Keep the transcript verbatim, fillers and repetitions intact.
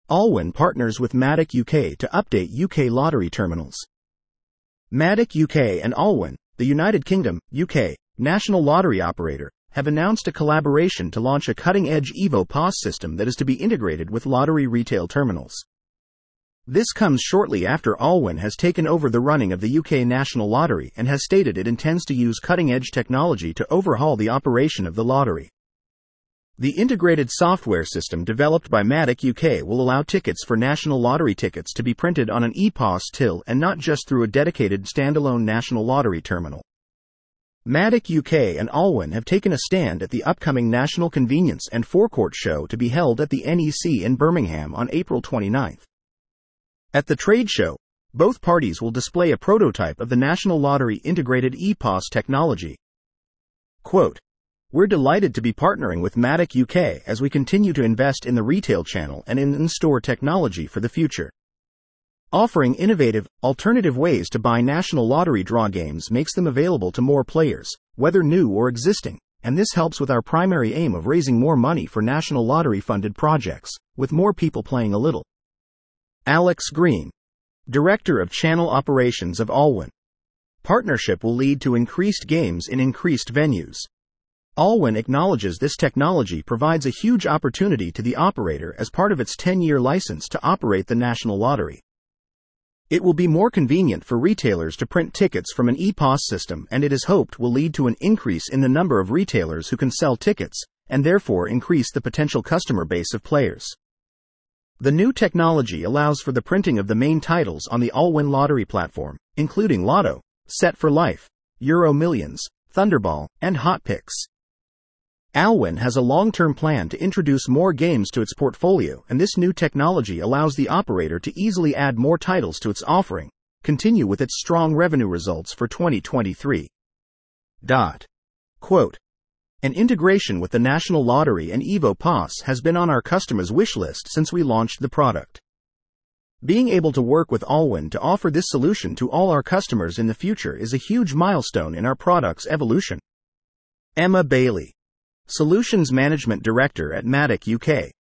Allwyn partners with Matic U K to update U K lottery terminals. Matic U K and Allwyn, the United Kingdom, U K, national lottery operator, have announced a collaboration to launch a cutting-edge Evo P O S system that is to be integrated with lottery retail terminals. This comes shortly after Allwyn has taken over the running of the U K National Lottery and has stated it intends to use cutting-edge technology to overhaul the operation of the lottery. The integrated software system developed by Matic U K will allow tickets for national lottery tickets to be printed on an E P O S till and not just through a dedicated standalone national lottery terminal. Matic U K and Allwyn have taken a stand at the upcoming National Convenience and Forecourt Show to be held at the N E C in Birmingham on April twenty-ninth. At the trade show, both parties will display a prototype of the National Lottery integrated E P O S technology. Quote, "We're delighted to be partnering with Matic U K as we continue to invest in the retail channel and in in-store technology for the future. Offering innovative, alternative ways to buy national lottery draw games makes them available to more players, whether new or existing, and this helps with our primary aim of raising more money for national lottery-funded projects, with more people playing a little." Alex Green, Director of Channel Operations of Allwyn. Partnership will lead to increased games in increased venues. Allwyn acknowledges this technology provides a huge opportunity to the operator as part of its ten-year license to operate the national lottery. It will be more convenient for retailers to print tickets from an E P O S system, and it is hoped will lead to an increase in the number of retailers who can sell tickets, and therefore increase the potential customer base of players. The new technology allows for the printing of the main titles on the Allwyn lottery platform, including Lotto, Set for Life, Euro Millions, Thunderball, and Hot Picks. Allwyn has a long-term plan to introduce more games to its portfolio, and this new technology allows the operator to easily add more titles to its offering, continue with its strong revenue results for twenty twenty-three. Dot. Quote, "An integration with the National Lottery and Evo P O S has been on our customers' wish list since we launched the product. Being able to work with Allwyn to offer this solution to all our customers in the future is a huge milestone in our product's evolution." Emma Bailey, Solutions Management Director at Matic U K.